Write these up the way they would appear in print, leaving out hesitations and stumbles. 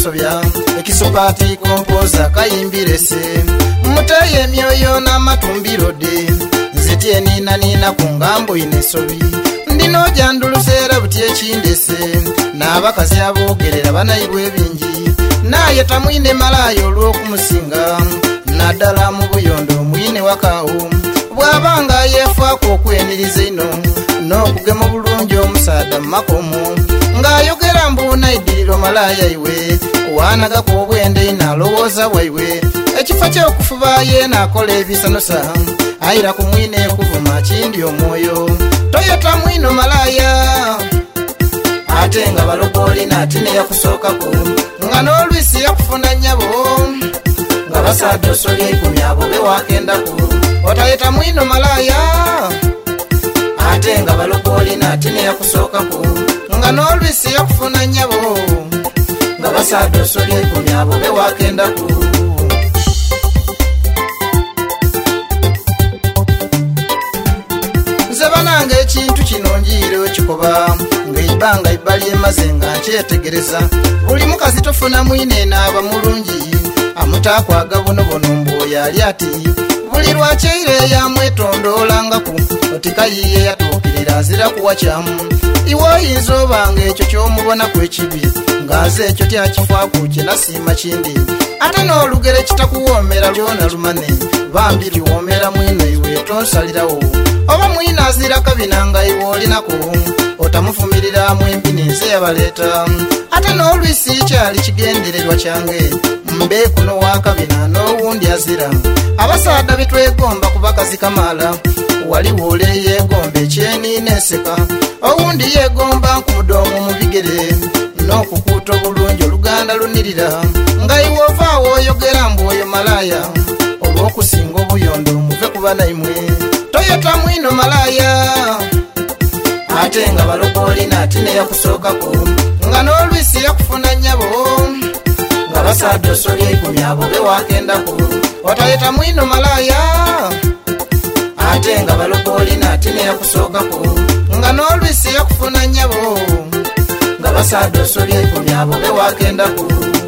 kasobya ekisopati kompoza kayimbirese mutaye emyoyo n'amatumbiro de nzetie nina ku ngambo inesobi ndino janduluseera buti ekindese n'abakazi aboogerera banayibwa ebingi naye tamwine malayo olw'okumusinga naddala mu buyondo mwine wakaawo bw'abanga yeefaako okweniriza ino n'okugema obulungi omusaada mu makomo ng'ayogera mbu nayiddiriro malaya iwe wanagako obwende inalowooza bwaiwe ekifo ky'okufuba ye naakola ebisanusa ayira ku mwine kuvuma kindi omwoyo toyota mwino malaya ate nga balokoli naati neyakusookako nga n'olwisi yakufuna nnyabo nga basaadde osolya 10 abo bewakendako otayeta mwino malaya ate nga balokoli naati neyakusookako nga n'olwisi yakufuna nnyabo nga basaadde osolya 10 abo bewakendako nze bananga ekintu kino njiire okikoba ng'eibanga ibbali emaze nga nkyetegereza buli mukazi tofuna mwine naaba mulungi amutaakwaga bonobono mbooyo ali ati buli lwakyeire yamwetondoolangaku otikayiye yatuukirira azira kuwa kyamu iwe oyinza obanga ekyo ky'omubonaku ekibi ng'aze ekyo tyakifaako kyenasiima kindi ate n'olugero kitakuwoomera lwona lumane bambi liwoomera mwino iwe tonsalirawo oba mwina azira kabinanga iwe olinako otamufumiriramu empini nze yabaleeta ate n'olwisi kyali kigendererwa kyange mbe kuno wakabina n'owundi azira abasaadda betwegomba ku bakazi kamaala waliwo ole yeegomba ekyeni n'enseka owundi yeegomba nkudoomu mu bigere n'okukuuta obulungi oluganda lunirira nga iwe ovaawo oyogera mbu oyo malaya olw'okusinga obuyondo muve ku banaimwe toyota mwino malaya ate nga balokoli naati neyakusookako nga n'olwisi yakufuna nnyabo nga basaadde osolya 10 abo bewakendako otayeta mwino malaya ate nga balokoli naati neyakusookako nga n'olwisi yakufuna nnyabo nga basaadde osolya 10 abo bewakendako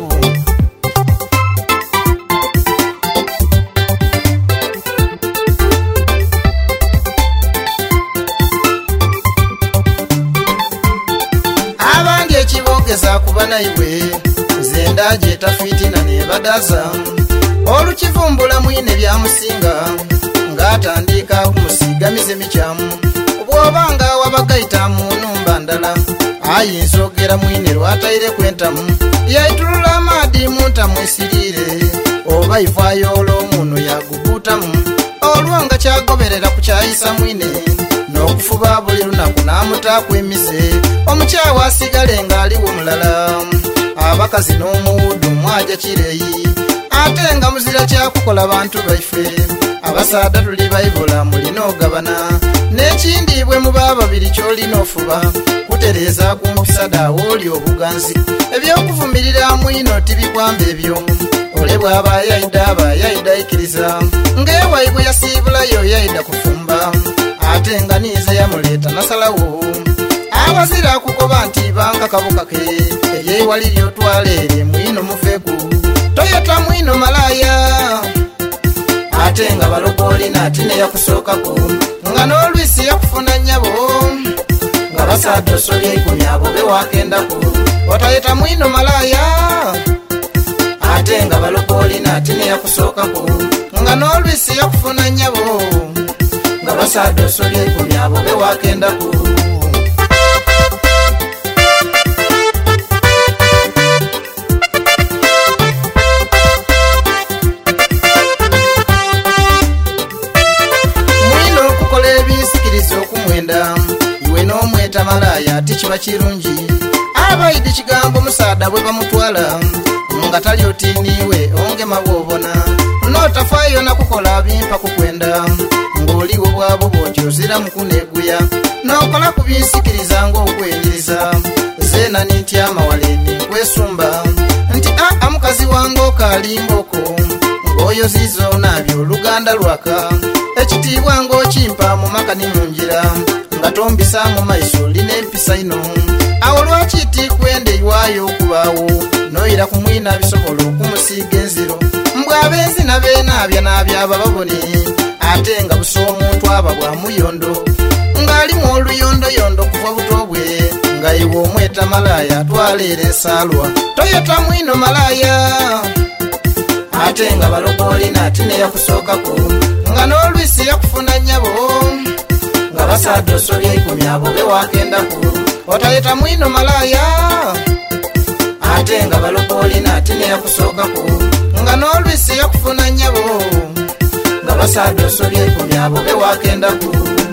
kuba naiwe nze ndajeeta fitina nebadaza olukivumbula mwine byamusinga ng'atandika kumusigamiza emikyamu bw'obanga wabagayita mu nnumba ndala ayinza ogera mwine lwatayire kwentamu yaitulula amaadi mu ntamu esiriire oba ivaayo olw'omuno yagubuutamu olwo nga kyagoberera ku kyayisa mwine n'okufuba buli lunaku n'amutaako emize omukyawe asigale ng'aliwo mulala abakazi n'omuwuddu mwaja kireyi ate nga muzira kyakukola bantu baife abasaadda tuli bayibula mulina ogabana n'ekindi bwe muba babiri ky'olina ofuba kutereeza ku mpisa daawo oli obuganzi ebyokuvumirira mwino tibikwamba ebyo ole bw'aba yayida aba yayida ikkiriza ng'ewaibwe yasiibulayo yayida kufumba ate nga niiza yamuleeta nasalawo abazira kukoba nti banka kabuka ke eyeewali lyotwaleere mwino mufeku toyota mwino malaya ate nga balokoli naati neyakusookako nga n'olwisi yakufuna nnyabo nga basaadde osolya 10 abo bewakendako otayeta mwino malaya ate nga balokoli naati neyakusookako nga n'olwisi yakufuna nnyabo nga basaadde osolya 10 abo bewakendako iwe n'omweta malaya tikiba kirungi abaidi kigambo musaada bwe bamutwala nga tali otiniiwe ongema bw'obona n'otafaayo nakukola bimpa kukwenda ng'oliwo bwabo bw'otyozira mu kuneeguya n'okola ku binsikiriza ng'okwenyiriza zeena nintya amawale ninkwesumba nti mukazi wange okalimboko ng'oyozizo naabyo oluganda lwaka ekitiibwa ng'okimpa mu maka ni mu njira nga tombisa mu maiso lina empisa ino awo lwaki tikwende iwaayo okubaawo ebibira ku mwina bisobola okumusiiga enziro mbw'abenzina beenaabya n'abyaba babone ate nga busa omuntu aba bwamuyondo ng'alimu oluyondoyondo kuva buto bwe nga iwe omweta malaya atwaleera ensaalwa toyota mwino malaya ate nga balokoolina ati neyakusookako nga n'olwisi yakufuna nnyabo nga basadde osobya 10 abo be wakendaku otayeta mwino malaya ate nga balokoolina ati neyakusookako nga n'olwisi yakufuna nnyabo nga basadde osobya 10 abo be wakendaku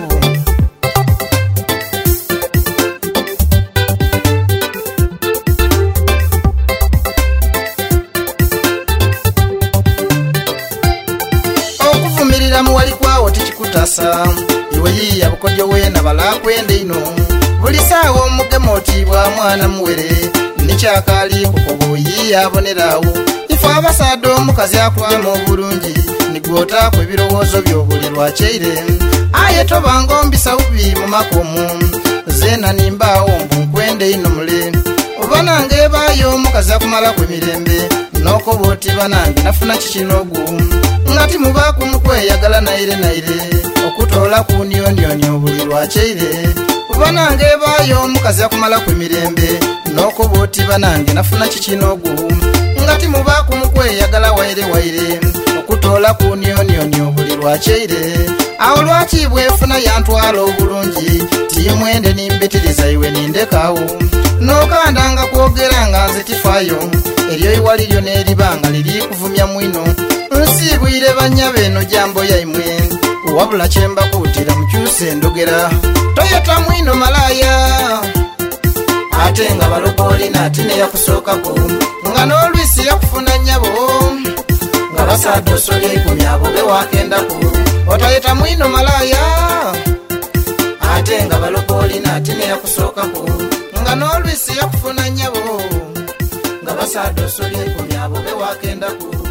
okuvumirira muwali kwawo tikikutasa iwe yiya bukodyo weena balakwende ino buli saawa omugema otiibwa mwana muwere nikyakaali kukobo yiya aboneraawo ife abasadde omukazi akugema obulungi nigwotaako ebirowoozo by'obuli lwakyeire aye tobanga ombisa bubi mu makomo zeena nimbaawo mbu nkwende ino mule oba nange ebaayo omukazi akumalaku emirembe n'okoba oti banange nafuna kikinoogu nga timubaaku mukweyagala naire okutoola ku nnyonyonyo buli lwakyeire oba nange ebaayo omukazi akumalaku emirembe n'okoba oti banange nafuna kikinoogu nga timubaaku mukweyagala waire okutoola ku nnyonyonyo buli lwakyeire awo lwaki bwefuna yantwala obulungi timwende nimbitiriza iwe nindekaawo n'okandanga kwogera nga nze tifaayo eryo iwaliryo n'eribanga liri kuvumya mwino nsiibwire bannya beeno jambo yaimwe wabula kyembakuutira mukyuse endogera toyota mwino malaya ate nga balokoolina ati neyakusookako nga n'olwisi yakufuna nnyabo nga basadde osobya 10 abo be wakendaku otayeta mwino malaya ate nga balokoolina ati neyakusookako nga n'olwisi yakufuna nnyabo nga basadde osobya 10 abo be wakendaku